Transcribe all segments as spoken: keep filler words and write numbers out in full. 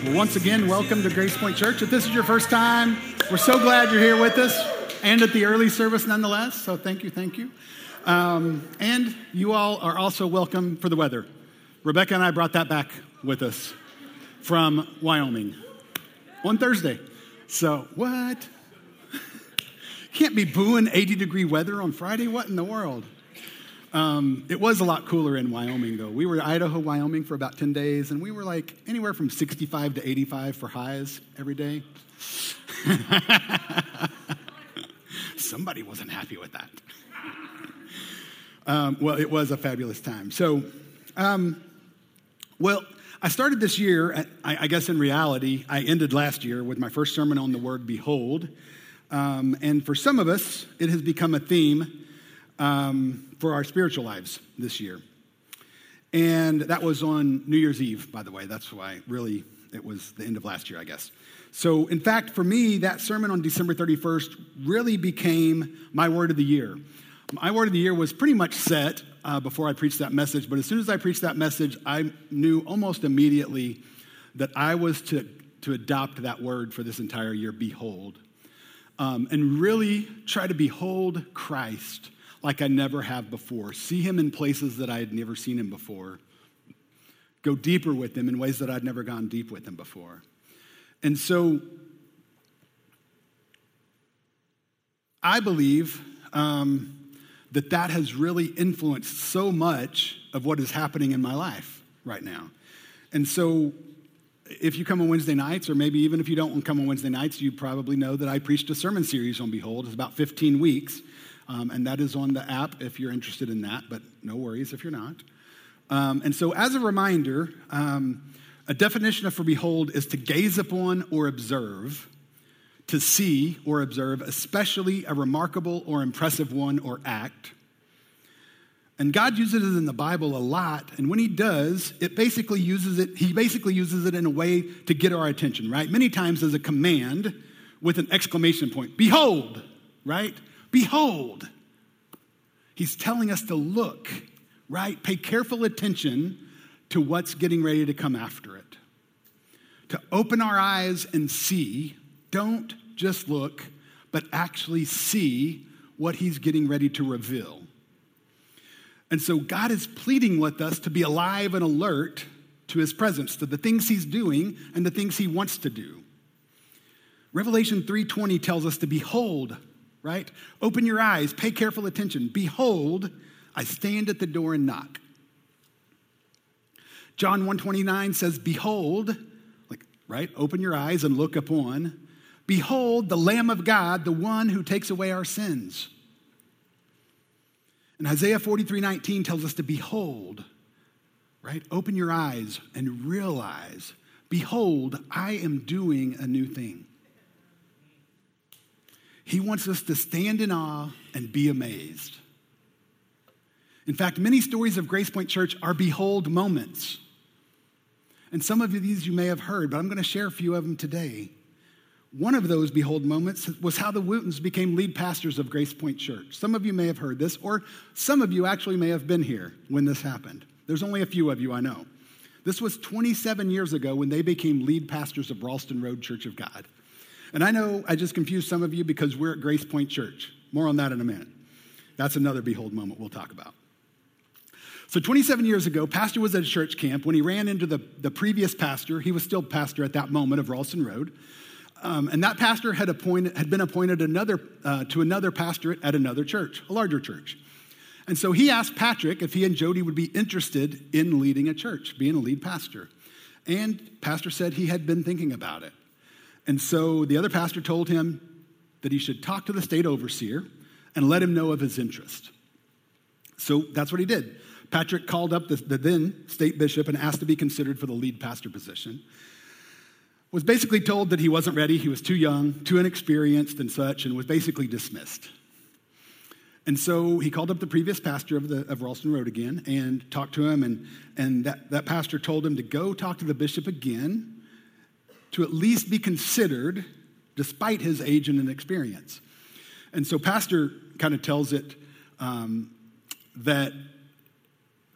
Well, once again, welcome to Grace Point Church. If this is your first time, we're so glad you're here with us and at the early service nonetheless. So thank you, thank you. Um, and you all are also welcome for the weather. Rebecca and I brought that back with us from Wyoming on Thursday. So what? Can't be booing eighty degree weather on Friday. What in the world? Um, it was a lot cooler in Wyoming, though. We were in Idaho, Wyoming for about ten days, and we were like anywhere from sixty-five to eighty-five for highs every day. Somebody wasn't happy with that. um, well, it was a fabulous time. So, um, well, I started this year, at, I, I guess in reality, I ended last year with my first sermon on the word behold. Um, and for some of us, it has become a theme um, for our spiritual lives this year. And that was on New Year's Eve, by the way. That's why really it was the end of last year, I guess. So in fact, for me, that sermon on December thirty-first really became my word of the year. My word of the year was pretty much set uh, before I preached that message. But as soon as I preached that message, I knew almost immediately that I was to, to adopt that word for this entire year, behold. Um, and really try to behold Christ like I never have before. See him in places that I had never seen him before. Go deeper with him in ways that I'd never gone deep with him before. And so I believe um, that that has really influenced so much of what is happening in my life right now. And so if you come on Wednesday nights, or maybe even if you don't come on Wednesday nights, you probably know that I preached a sermon series on Behold. It's about fifteen weeks. Um, and that is on the app if you're interested in that, but no worries if you're not. Um, and so as a reminder, um, a definition of for behold is to gaze upon or observe, to see or observe, especially a remarkable or impressive one or act. And God uses it in the Bible a lot, and when he does, it basically uses it, he basically uses it in a way to get our attention, right? Many times as a command with an exclamation point. Behold, right? Behold. He's telling us to look, right? Pay careful attention to what's getting ready to come after it. To open our eyes and see, don't just look, but actually see what he's getting ready to reveal. And so God is pleading with us to be alive and alert to his presence, to the things he's doing and the things he wants to do. Revelation three twenty tells us to behold, right? Open your eyes, pay careful attention. Behold, I stand at the door and knock. John one twenty-nine says, behold, like, right? Open your eyes and look upon. Behold, the Lamb of God, the one who takes away our sins. And Isaiah forty-three nineteen tells us to behold, right? Open your eyes and realize, behold, I am doing a new thing. He wants us to stand in awe and be amazed. In fact, many stories of Grace Point Church are behold moments. And some of these you may have heard, but I'm going to share a few of them today. One of those behold moments was how the Wootons became lead pastors of Grace Point Church. Some of you may have heard this, or some of you actually may have been here when this happened. There's only a few of you I know. This was twenty-seven years ago when they became lead pastors of Ralston Road Church of God. And I know I just confused some of you because we're at Grace Point Church. More on that in a minute. That's another behold moment we'll talk about. So twenty-seven years ago, pastor was at a church camp when he ran into the, the previous pastor. He was still pastor at that moment of Ralston Road. Um, and that pastor had appointed had been appointed another uh, to another pastorate at another church, a larger church. And so he asked Patrick if he and Jody would be interested in leading a church, being a lead pastor. And pastor said he had been thinking about it. And so the other pastor told him that he should talk to the state overseer and let him know of his interest. So that's what he did. Patrick called up the, the then state bishop and asked to be considered for the lead pastor position. Was basically told that he wasn't ready, he was too young, too inexperienced and such, and was basically dismissed. And so he called up the previous pastor of, the, of Ralston Road again and talked to him, and, and that, that pastor told him to go talk to the bishop again to at least be considered despite his age and inexperience. And so pastor kind of tells it um, that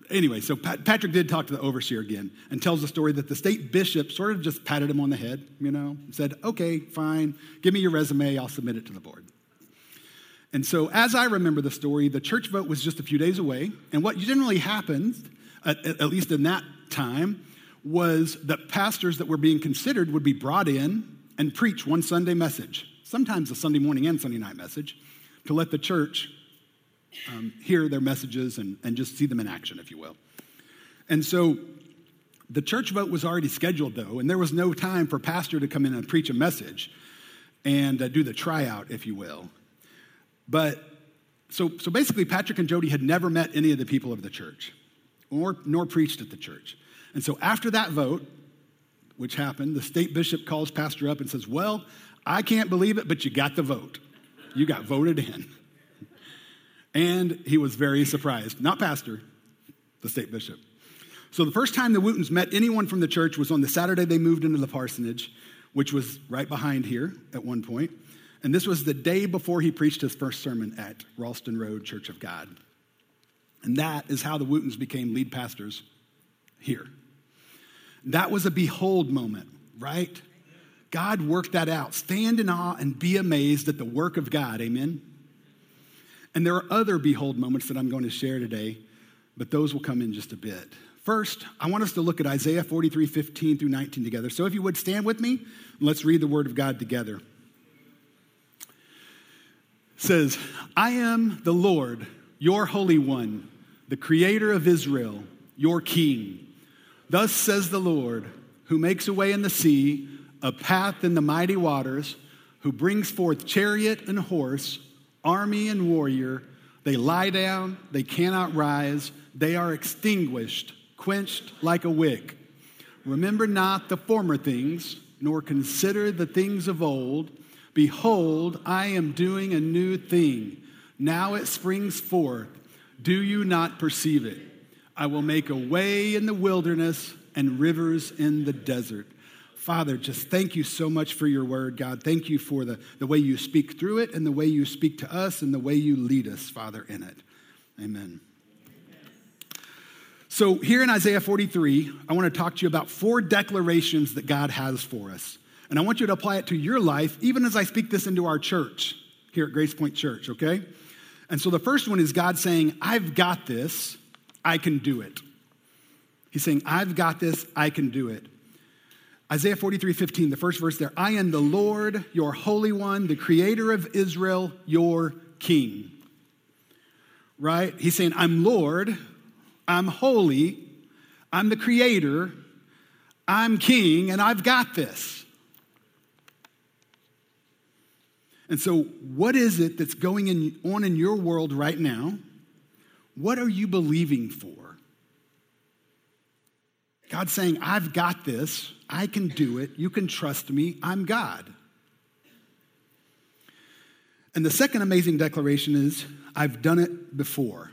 anyway, so Pat, Patrick did talk to the overseer again and tells the story that the state bishop sort of just patted him on the head, you know, and said, okay, fine, give me your resume, I'll submit it to the board. And so as I remember the story, the church vote was just a few days away, and what generally happened, at, at least in that time, was that pastors that were being considered would be brought in and preach one Sunday message, sometimes a Sunday morning and Sunday night message, to let the church um, hear their messages and, and just see them in action, if you will. And so the church vote was already scheduled, though, and there was no time for pastor to come in and preach a message and uh, do the tryout, if you will. But so, so basically, Patrick and Jody had never met any of the people of the church, or nor preached at the church. And so after that vote, which happened, the state bishop calls pastor up and says, well, I can't believe it, but you got the vote. You got voted in. And he was very surprised. Not pastor, the state bishop. So the first time the Wootons met anyone from the church was on the Saturday they moved into the parsonage, which was right behind here at one point. And this was the day before he preached his first sermon at Ralston Road Church of God. And that is how the Wootons became lead pastors here. That was a behold moment, right? God worked that out. Stand in awe and be amazed at the work of God, amen? And there are other behold moments that I'm going to share today, but those will come in just a bit. First, I want us to look at Isaiah forty-three, fifteen through nineteen together. So if you would stand with me, let's read the word of God together. It says, I am the Lord, your Holy One, the Creator of Israel, your King. Thus says the Lord, who makes a way in the sea, a path in the mighty waters, who brings forth chariot and horse, army and warrior. They lie down, they cannot rise, they are extinguished, quenched like a wick. Remember not the former things, nor consider the things of old. Behold, I am doing a new thing. Now it springs forth. Do you not perceive it? I will make a way in the wilderness and rivers in the desert. Father, just thank you so much for your word, God. Thank you for the, the way you speak through it and the way you speak to us and the way you lead us, Father, in it. Amen. So here in Isaiah forty-three, I want to talk to you about four declarations that God has for us. And I want you to apply it to your life, even as I speak this into our church here at Grace Point Church, okay? And so the first one is God saying, I've got this, I can do it. He's saying, I've got this, I can do it. Isaiah forty-three, fifteen, the first verse there, I am the Lord, your Holy One, the Creator of Israel, your King. Right? He's saying, I'm Lord, I'm holy, I'm the Creator, I'm King, and I've got this. And so what is it that's going in, on in your world right now? What are you believing for? God's saying, I've got this. I can do it. You can trust me. I'm God. And the second amazing declaration is, I've done it before.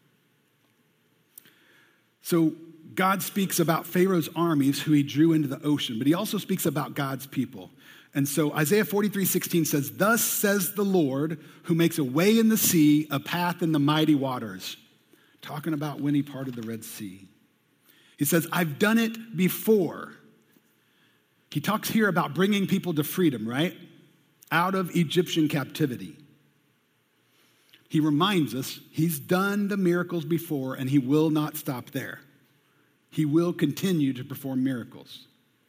So God speaks about Pharaoh's armies who he drew into the ocean, but he also speaks about God's people. And so Isaiah forty-three, sixteen says, thus says the Lord, who makes a way in the sea, a path in the mighty waters. Talking about when he parted the Red Sea. He says, I've done it before. He talks here about bringing people to freedom, right? Out of Egyptian captivity. He reminds us he's done the miracles before and he will not stop there. He will continue to perform miracles.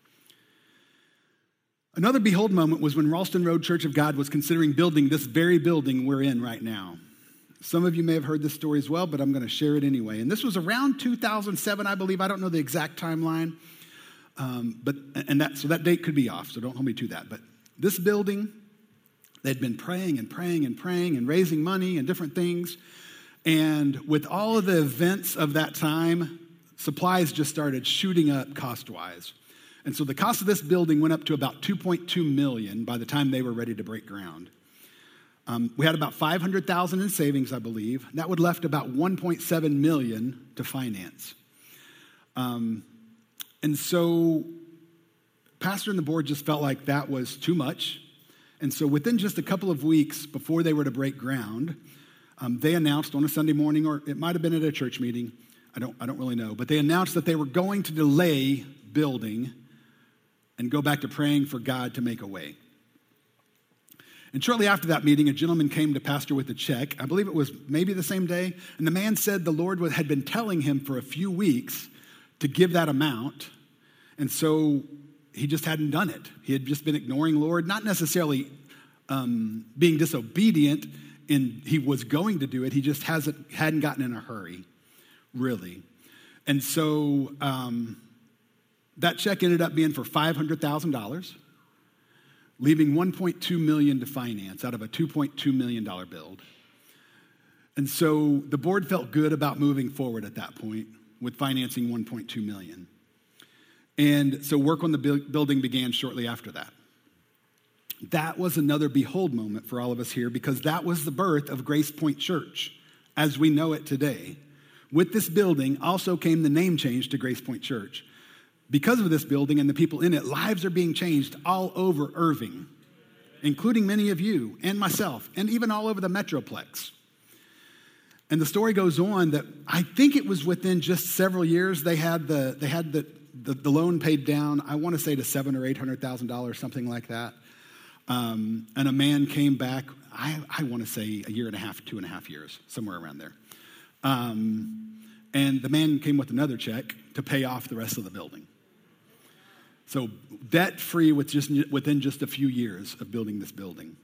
Another behold moment was when Ralston Road Church of God was considering building this very building we're in right now. Some of you may have heard this story as well, but I'm going to share it anyway. And this was around two thousand seven, I believe. I don't know the exact timeline, um, but and that so that date could be off, so don't hold me to that. But this building, they'd been praying and praying and praying and raising money and different things. And with all of the events of that time, supplies just started shooting up cost-wise. And so the cost of this building went up to about two point two million dollars by the time they were ready to break ground. Um, we had about five hundred thousand dollars in savings, I believe. That would left about one point seven million dollars to finance. Um, and so pastor and the board just felt like that was too much. And so within just a couple of weeks before they were to break ground, um, they announced on a Sunday morning, or it might have been at a church meeting, I don't, I don't really know. But they announced that they were going to delay building and go back to praying for God to make a way. And shortly after that meeting, a gentleman came to pastor with a check. I believe it was maybe the same day. And the man said the Lord had been telling him for a few weeks to give that amount. And so he just hadn't done it. He had just been ignoring Lord, not necessarily um, being disobedient in he was going to do it. He just hasn't hadn't gotten in a hurry, really. And so um, that check ended up being for five hundred thousand dollars. Leaving one point two million dollars to finance out of a two point two million dollars build. And so the board felt good about moving forward at that point with financing one point two million dollars. And so work on the building began shortly after that. That was another behold moment for all of us here because that was the birth of Grace Point Church as we know it today. With this building also came the name change to Grace Point Church. Because of this building and the people in it, lives are being changed all over Irving, including many of you and myself, and even all over the Metroplex. And the story goes on that I think it was within just several years they had the they had the the, the loan paid down. I want to say to seven or eight hundred thousand dollars, something like that. Um, and a man came back. I I want to say a year and a half, two and a half years, somewhere around there. Um, and the man came with another check to pay off the rest of the building. So debt-free with just, within just a few years of building this building.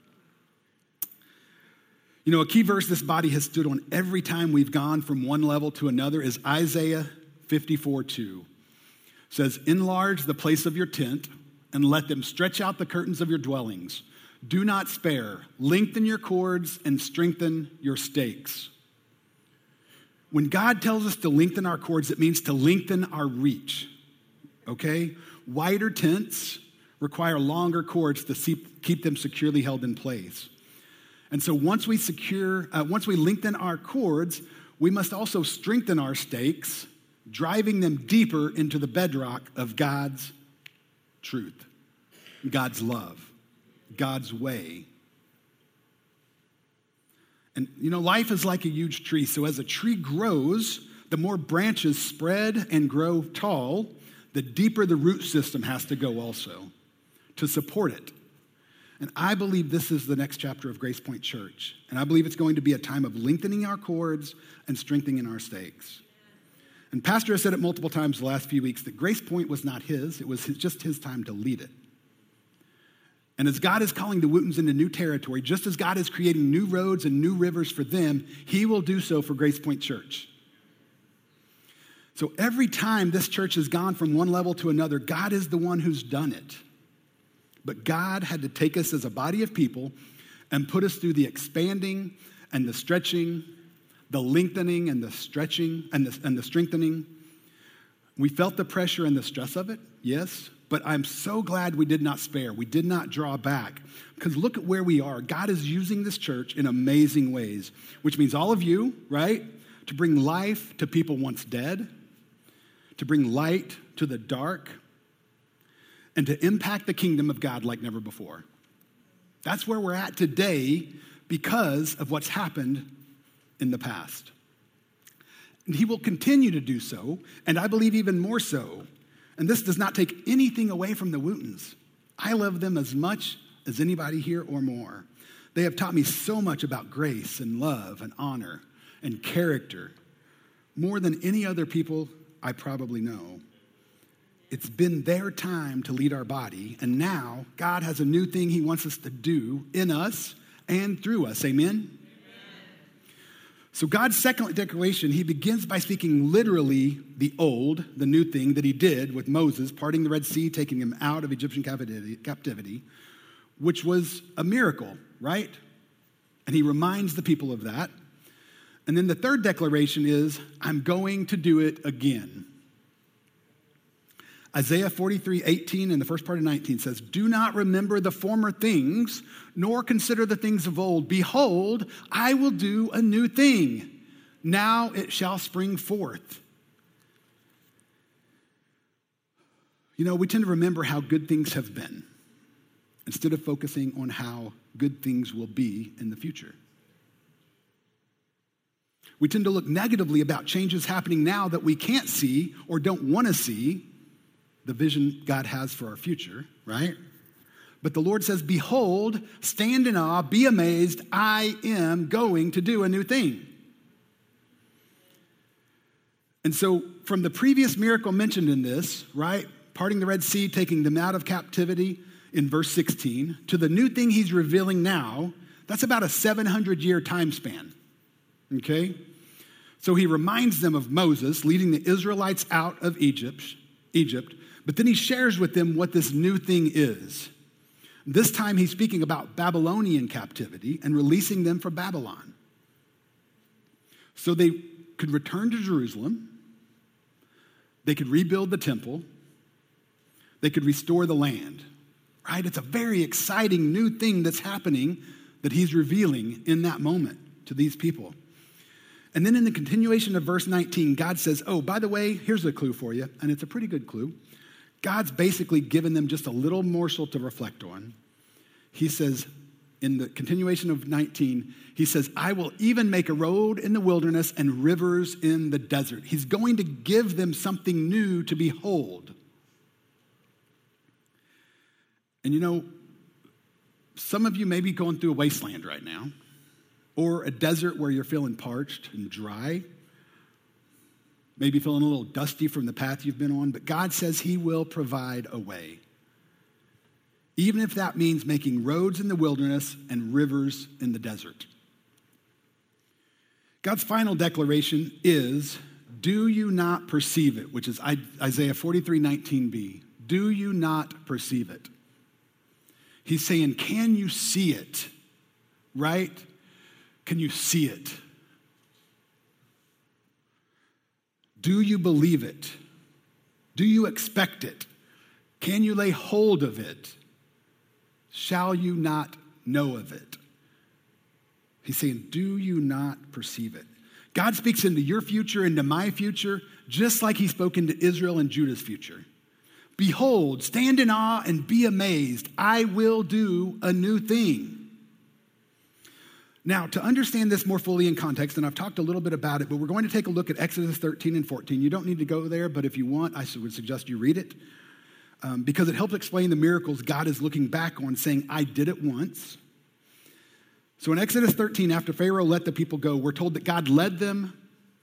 You know, a key verse this body has stood on every time we've gone from one level to another is Isaiah fifty-four two. It says, enlarge the place of your tent and let them stretch out the curtains of your dwellings. Do not spare. Lengthen your cords and strengthen your stakes. When God tells us to lengthen our cords, it means to lengthen our reach, okay? Wider tents require longer cords to keep them securely held in place. And so once we secure, uh, once we lengthen our cords, we must also strengthen our stakes, driving them deeper into the bedrock of God's truth, God's love, God's way. And, you know, life is like a huge tree. So as a tree grows, the more branches spread and grow tall, the deeper the root system has to go also to support it. And I believe this is the next chapter of Grace Point Church. And I believe it's going to be a time of lengthening our cords and strengthening our stakes. And Pastor has said it multiple times the last few weeks that Grace Point was not his. It was his, just his time to lead it. And as God is calling the Wootons into new territory, just as God is creating new roads and new rivers for them, he will do so for Grace Point Church. So every time this church has gone from one level to another, God is the one who's done it. But God had to take us as a body of people and put us through the expanding and the stretching, the lengthening and the stretching and the, and the strengthening. We felt the pressure and the stress of it, yes, but I'm so glad we did not spare. We did not draw back because look at where we are. God is using this church in amazing ways, which means all of you, right, to bring life to people once dead, to bring light to the dark, and to impact the kingdom of God like never before. That's where we're at today because of what's happened in the past. And he will continue to do so, and I believe even more so. And this does not take anything away from the Wootons. I love them as much as anybody here or more. They have taught me so much about grace and love and honor and character, more than any other people I probably know. It's been their time to lead our body, and now God has a new thing he wants us to do in us and through us. Amen? Amen. So God's second declaration, he begins by speaking literally the old, the new thing that he did with Moses, parting the Red Sea, taking him out of Egyptian captivity, captivity, which was a miracle, right? And he reminds the people of that. And then the third declaration is, I'm going to do it again. Isaiah forty-three eighteen and the first part of nineteen says, do not remember the former things, nor consider the things of old. Behold, I will do a new thing. Now it shall spring forth. You know, we tend to remember how good things have been instead of focusing on how good things will be in the future. We tend to look negatively about changes happening now that we can't see or don't want to see the vision God has for our future, right? But the Lord says, behold, stand in awe, be amazed, I am going to do a new thing. And so from the previous miracle mentioned in this, right, parting the Red Sea, taking them out of captivity in verse sixteen, to the new thing he's revealing now, that's about a seven hundred year time span, okay? So he reminds them of Moses leading the Israelites out of Egypt, Egypt, but then he shares with them what this new thing is. This time he's speaking about Babylonian captivity and releasing them from Babylon. So they could return to Jerusalem, they could rebuild the temple, they could restore the land, right? It's a very exciting new thing that's happening that he's revealing in that moment to these people. And then in the continuation of verse nineteen, God says, oh, by the way, here's a clue for you, and it's a pretty good clue. God's basically given them just a little morsel to reflect on. He says, in the continuation of nineteen, he says, I will even make a road in the wilderness and rivers in the desert. He's going to give them something new to behold. And you know, some of you may be going through a wasteland right now, or a desert where you're feeling parched and dry, maybe feeling a little dusty from the path you've been on, but God says he will provide a way. Even if that means making roads in the wilderness and rivers in the desert. God's final declaration is, do you not perceive it? Which is Isaiah forty-three nineteen b. Do you not perceive it? He's saying, can you see it? Right? Can you see it? Do you believe it? Do you expect it? Can you lay hold of it? Shall you not know of it? He's saying, do you not perceive it? God speaks into your future, into my future, just like he spoke into Israel and Judah's future. Behold, stand in awe and be amazed. I will do a new thing. Now, to understand this more fully in context, and I've talked a little bit about it, but we're going to take a look at Exodus thirteen and fourteen. You don't need to go there, but if you want, I would suggest you read it um, because it helps explain the miracles God is looking back on, saying, I did it once. So in Exodus thirteen, after Pharaoh let the people go, we're told that God led them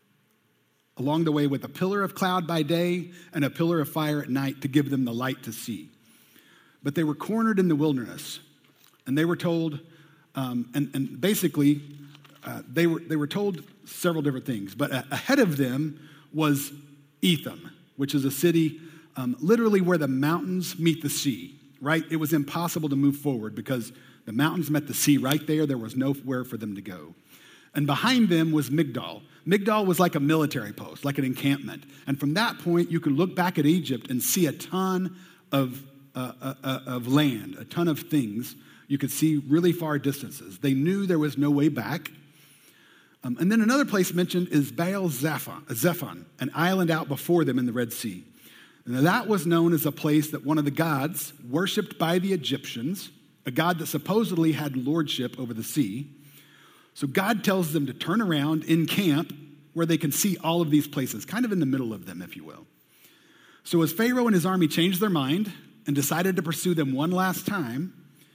along the way with a pillar of cloud by day and a pillar of fire at night to give them the light to see. But they were cornered in the wilderness, and they were told, um, and, and basically, uh, they were they were told several different things. But uh, ahead of them was Etham, which is a city um, literally where the mountains meet the sea, right? It was impossible to move forward because the mountains met the sea right there. There was nowhere for them to go. And behind them was Migdol. Migdol was like a military post, like an encampment. And from that point, you could look back at Egypt and see a ton of, uh, uh, uh, of land, a ton of things. You could see really far distances. They knew there was no way back. Um, and then another place mentioned is Baal Zephon, Zephon, an island out before them in the Red Sea. And that was known as a place that one of the gods worshipped by the Egyptians, a god that supposedly had lordship over the sea. So God tells them to turn around in camp where they can see all of these places, kind of in the middle of them, if you will. So as Pharaoh and his army changed their mind and decided to pursue them one last time,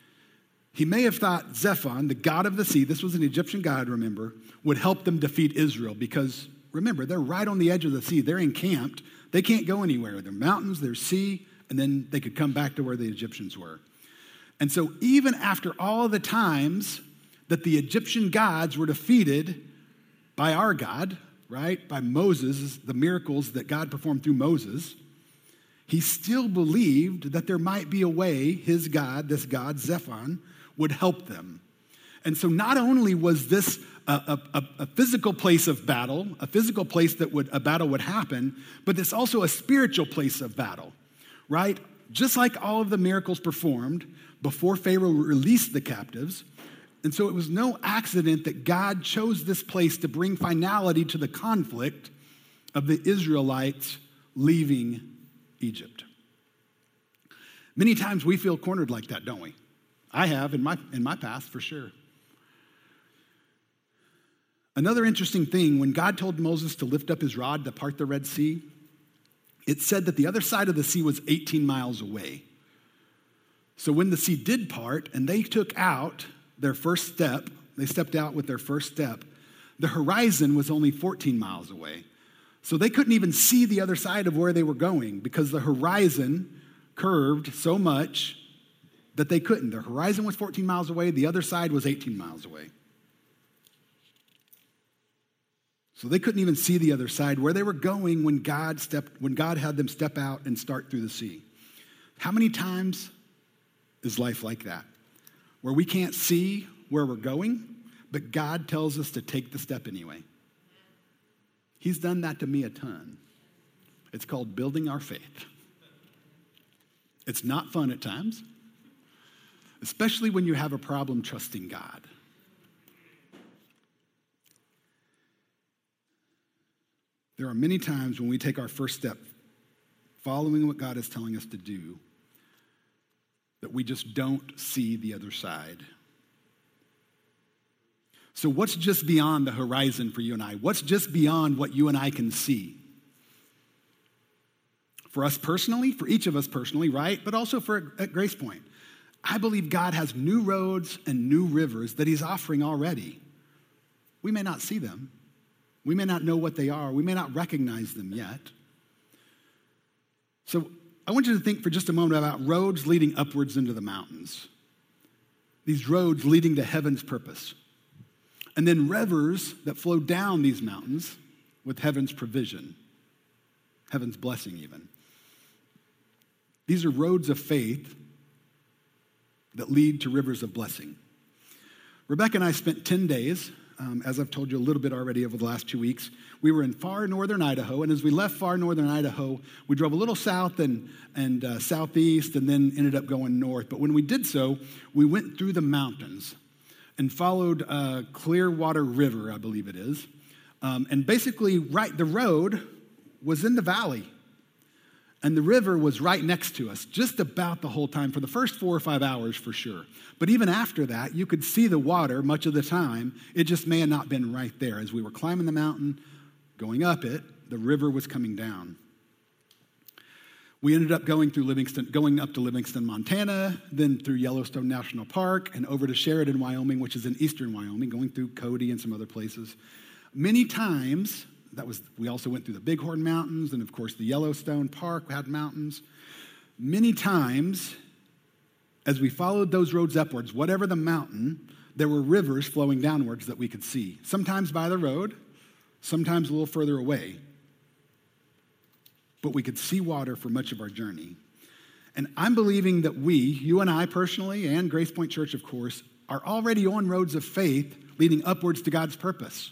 he may have thought Zephon, the god of the sea, this was an Egyptian god, remember, would help them defeat Israel because, remember, they're right on the edge of the sea. They're encamped. They can't go anywhere. They're mountains, there's sea, and then they could come back to where the Egyptians were. And so even after all the times that the Egyptian gods were defeated by our God, right, by Moses, the miracles that God performed through Moses, he still believed that there might be a way his God, this God, Zephon, would help them. And so not only was this a, a, a physical place of battle, a physical place that would a battle would happen, but it's also a spiritual place of battle, right? Just like all of the miracles performed before Pharaoh released the captives. And so it was no accident that God chose this place to bring finality to the conflict of the Israelites leaving Egypt. Many times we feel cornered like that, don't we? I have in my in my past, for sure. Another interesting thing, when God told Moses to lift up his rod to part the Red Sea, it said that the other side of the sea was eighteen miles away. So when the sea did part and they took out their first step, they stepped out with their first step, the horizon was only fourteen miles away. So they couldn't even see the other side of where they were going because the horizon curved so much that they couldn't. The horizon was fourteen miles away, the other side was eighteen miles away. So they couldn't even see the other side where they were going when God stepped, when God had them step out and start through the sea. How many times is life like that? Where we can't see where we're going, but God tells us to take the step anyway. He's done that to me a ton. It's called building our faith. It's not fun at times, especially when you have a problem trusting God. There are many times when we take our first step, following what God is telling us to do, that we just don't see the other side. So what's just beyond the horizon for you and I? What's just beyond what you and I can see? For us personally, for each of us personally, right? But also for at Grace Point. I believe God has new roads and new rivers that he's offering already. We may not see them. We may not know what they are. We may not recognize them yet. So I want you to think for just a moment about roads leading upwards into the mountains. These roads leading to heaven's purpose. And then rivers that flow down these mountains with heaven's provision, heaven's blessing even. These are roads of faith that lead to rivers of blessing. Rebecca and I spent ten days, um, as I've told you a little bit already over the last two weeks. We were in far northern Idaho, and as we left far northern Idaho, we drove a little south and, and uh, southeast and then ended up going north. But when we did so, we went through the mountains and followed uh, Clearwater River, I believe it is. Um, and basically, right, the road was in the valley. And the river was right next to us, just about the whole time, for the first four or five hours for sure. But even after that, you could see the water much of the time. It just may have not been right there. As we were climbing the mountain, going up it, the river was coming down. We ended up going through Livingston, going up to Livingston, Montana, then through Yellowstone National Park, and over to Sheridan, Wyoming, which is in eastern Wyoming, going through Cody and some other places. Many times, that was, we also went through the Bighorn Mountains, and of course the Yellowstone Park had mountains. Many times, as we followed those roads upwards, whatever the mountain, there were rivers flowing downwards that we could see. Sometimes by the road, sometimes a little further away. But we could see water for much of our journey. And I'm believing that we, you and I personally, and Grace Point Church, of course, are already on roads of faith leading upwards to God's purpose.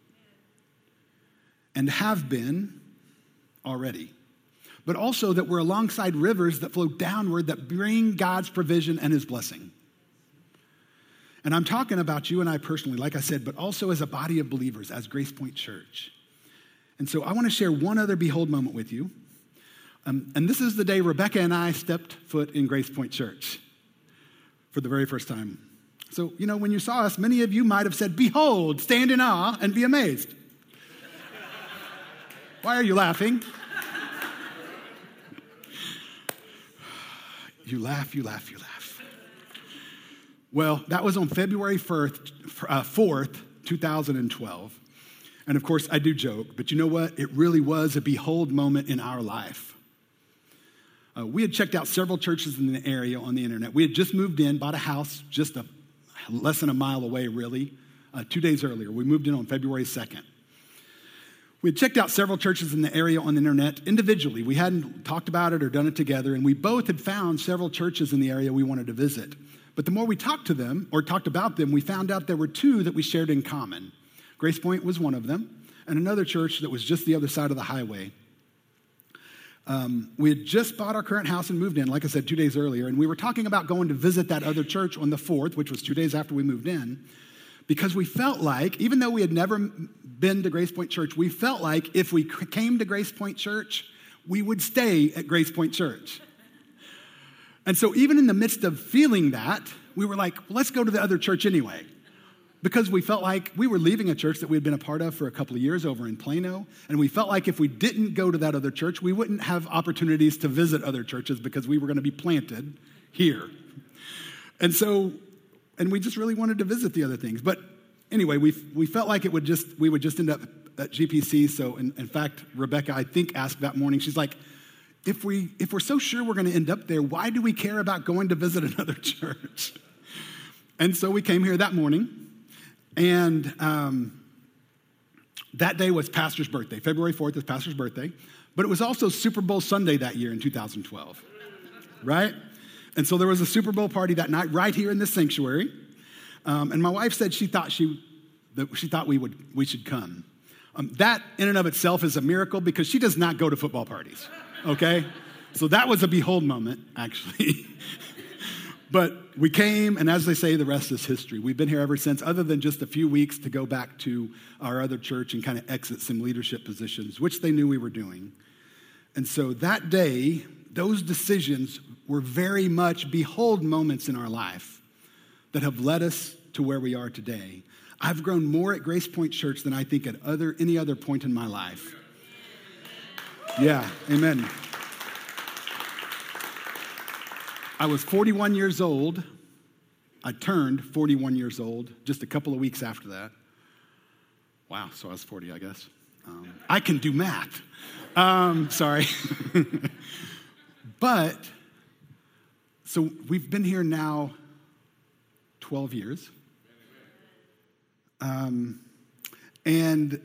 And have been already. But also that we're alongside rivers that flow downward that bring God's provision and his blessing. And I'm talking about you and I personally, like I said, but also as a body of believers, as Grace Point Church. And so I want to share one other behold moment with you. Um, and this is the day Rebecca and I stepped foot in Grace Point Church for the very first time. So, you know, when you saw us, many of you might have said, behold, stand in awe and be amazed. Why are you laughing? You laugh, you laugh, you laugh. Well, that was on February fourth, two thousand twelve. And of course, I do joke, but you know what? It really was a behold moment in our life. Uh, we had checked out several churches in the area on the internet. We had just moved in, bought a house just a, less than a mile away, really, uh, two days earlier. We moved in on February second. We had checked out several churches in the area on the internet individually. We hadn't talked about it or done it together, and we both had found several churches in the area we wanted to visit. But the more we talked to them, or talked about them, we found out there were two that we shared in common. Grace Point was one of them, and another church that was just the other side of the highway. Um, we had just bought our current house and moved in, like I said, two days earlier, and we were talking about going to visit that other church on the fourth, which was two days after we moved in, because we felt like, even though we had never been to Grace Point Church, we felt like if we came to Grace Point Church, we would stay at Grace Point Church. And so even in the midst of feeling that, we were like, well, let's go to the other church anyway. because we felt like we were leaving a church that we had been a part of for a couple of years over in Plano, and we felt like if we didn't go to that other church, we wouldn't have opportunities to visit other churches because we were going to be planted here. And so, and we just really wanted to visit the other things. But anyway, we we felt like it would just we would just end up at G P C. So in, in fact, Rebecca, I think, asked that morning, she's like, if we if we're so sure we're going to end up there, why do we care about going to visit another church? And so we came here that morning, and um, that day was Pastor's birthday. February fourth was Pastor's birthday, but it was also Super Bowl Sunday that year in two thousand twelve, right? And so there was a Super Bowl party that night right here in this sanctuary, um, and my wife said she thought she that she thought we would we should come. Um, that in and of itself is a miracle because she does not go to football parties, okay? So that was a behold moment, actually. But we came, and as they say, the rest is history. We've been here ever since, other than just a few weeks to go back to our other church and kind of exit some leadership positions, which they knew we were doing. And so that day, those decisions were very much behold moments in our life that have led us to where we are today. I've grown more at Grace Point Church than I think at other any other point in my life. Yeah, amen. I was forty-one years old. I turned forty-one years old just a couple of weeks after that. Wow, so I was forty, I guess. Um, I can do math. Um, sorry. But, so we've been here now twelve years. Um, and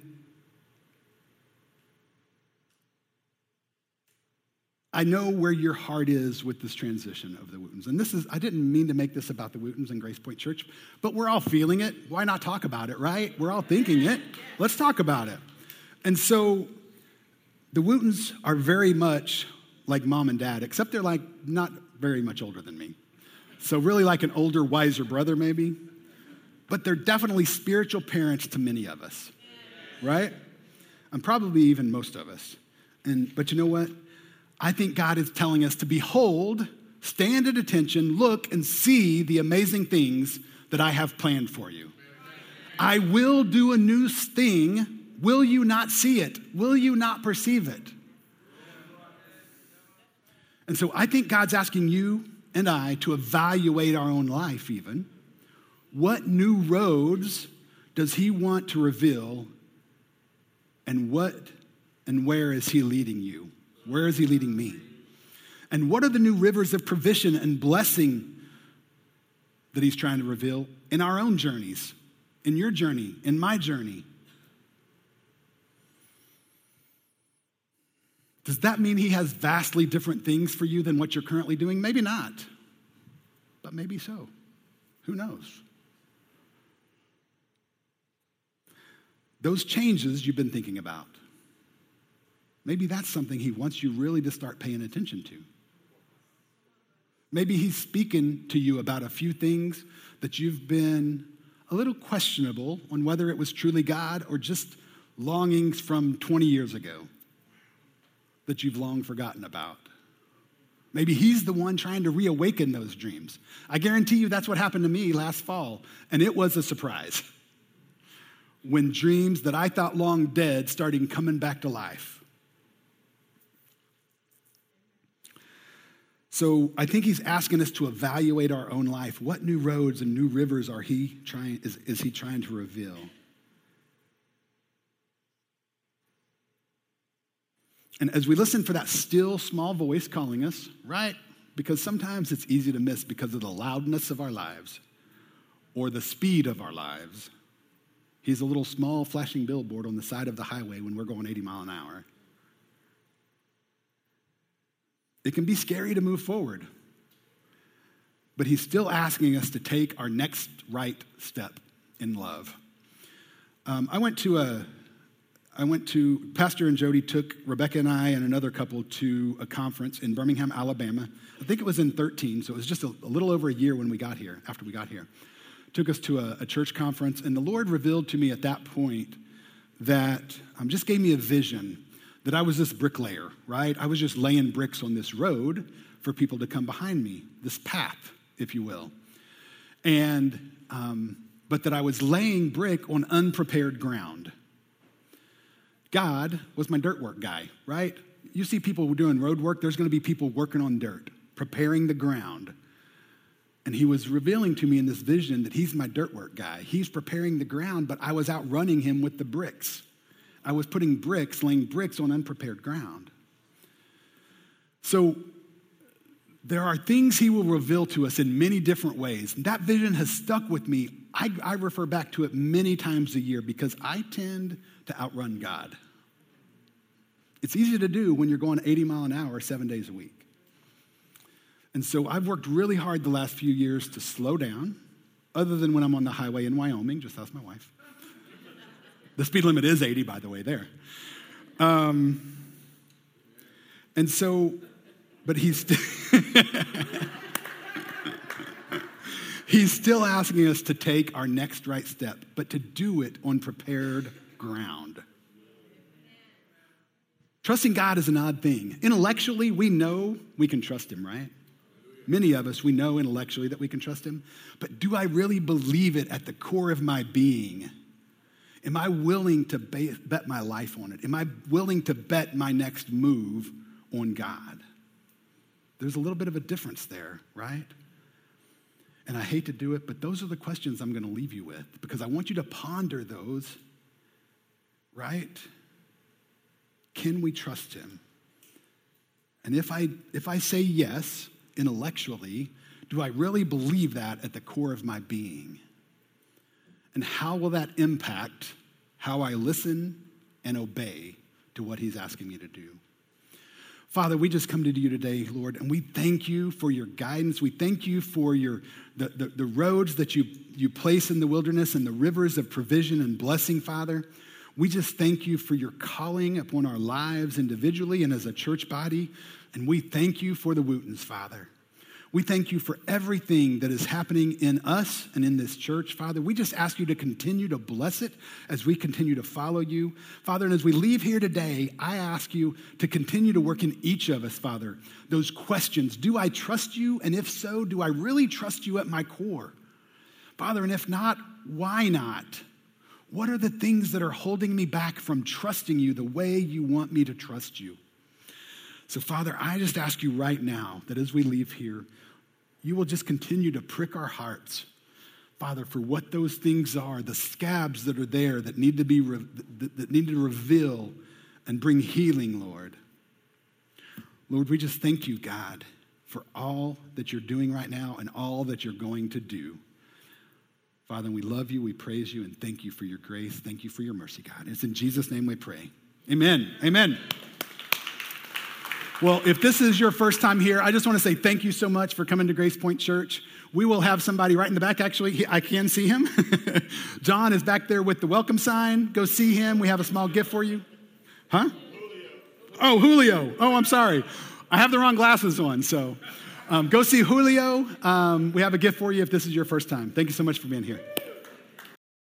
I know where your heart is with this transition of the Wootens. And this is, I didn't mean to make this about the Wootens and Grace Point Church, but we're all feeling it. Why not talk about it, right? We're all thinking it. Let's talk about it. And so the Wootens are very much like mom and dad, except they're like not very much older than me. So really like an older, wiser brother maybe. But they're definitely spiritual parents to many of us, right? And probably even most of us. And but you know what? I think God is telling us to behold, stand at attention, look and see the amazing things that I have planned for you. I will do a new thing. Will you not see it? Will you not perceive it? And so I think God's asking you and I to evaluate our own life even. What new roads does he want to reveal, and what and where is he leading you? Where is he leading me? And what are the new rivers of provision and blessing that he's trying to reveal in our own journeys, in your journey, in my journey? Does that mean he has vastly different things for you than what you're currently doing? Maybe not, but maybe so. Who knows? Those changes you've been thinking about, maybe that's something he wants you really to start paying attention to. Maybe he's speaking to you about a few things that you've been a little questionable on whether it was truly God or just longings from twenty years ago that you've long forgotten about. Maybe he's the one trying to reawaken those dreams. I guarantee you that's what happened to me last fall, and it was a surprise. When dreams that I thought long dead started coming back to life. So I think he's asking us to evaluate our own life. What new roads and new rivers are he trying, is, is he trying to reveal? And as we listen for that still small voice calling us, right? Because sometimes it's easy to miss because of the loudness of our lives or the speed of our lives. He's a little small flashing billboard on the side of the highway when we're going eighty miles an hour. It can be scary to move forward, but he's still asking us to take our next right step in love. Um, I went to a, I went to, Pastor and Jody took Rebecca and I and another couple to a conference in Birmingham, Alabama. I think it was in thirteen, so it was just a, a little over a year when we got here, after we got here. Took us to a, a church conference, and the Lord revealed to me at that point that um, just gave me a vision that I was this bricklayer, right? I was just laying bricks on this road for people to come behind me, this path, if you will. And, um, but that I was laying brick on unprepared ground. God was my dirt work guy, right? You see people doing road work, there's going to be people working on dirt, preparing the ground. And he was revealing to me in this vision that he's my dirt work guy. He's preparing the ground, but I was outrunning him with the bricks. I was putting bricks, laying bricks on unprepared ground. So there are things he will reveal to us in many different ways. And that vision has stuck with me. I, I refer back to it many times a year because I tend to outrun God. It's easy to do when you're going eighty mile an hour seven days a week. And so I've worked really hard the last few years to slow down, other than when I'm on the highway in Wyoming, just ask my wife. The speed limit is eighty, by the way, there. Um, and so, but he's, st- he's still asking us to take our next right step, but to do it on prepared ground. Trusting God is an odd thing. Intellectually, we know we can trust him, right? Many of us, we know intellectually that we can trust him, but do I really believe it at the core of my being? Am I willing to bet my life on it? Am I willing to bet my next move on God? There's a little bit of a difference there, right? And I hate to do it, but those are the questions I'm going to leave you with because I want you to ponder those, right? Can we trust him? And if I if I say yes, intellectually, do I really believe that at the core of my being? And how will that impact how I listen and obey to what he's asking me to do? Father, we just come to you today, Lord, and we thank you for your guidance. We thank you for your the, the, the roads that you, you place in the wilderness and the rivers of provision and blessing, Father. We just thank you for your calling upon our lives individually and as a church body. And we thank you for the Wootons, Father. We thank you for everything that is happening in us and in this church, Father. We just ask you to continue to bless it as we continue to follow you. Father, and as we leave here today, I ask you to continue to work in each of us, Father, those questions. Do I trust you? And if so, do I really trust you at my core? Father, and if not, why not? What are the things that are holding me back from trusting you the way you want me to trust you? So, Father, I just ask you right now that as we leave here, you will just continue to prick our hearts, Father, for what those things are, the scabs that are there that need to be re- that need to reveal and bring healing, Lord. Lord, we just thank you, God, for all that you're doing right now and all that you're going to do. Father, we love you, we praise you, and thank you for your grace. Thank you for your mercy, God. It's in Jesus' name we pray. Amen. Amen. Well, if this is your first time here, I just want to say thank you so much for coming to Grace Point Church. We will have somebody right in the back. Actually, he, I can see him. John is back there with the welcome sign. Go see him. We have a small gift for you. Huh? Julio. Oh, Julio. Oh, I'm sorry. I have the wrong glasses on, so um, go see Julio. Um, we have a gift for you if this is your first time. Thank you so much for being here.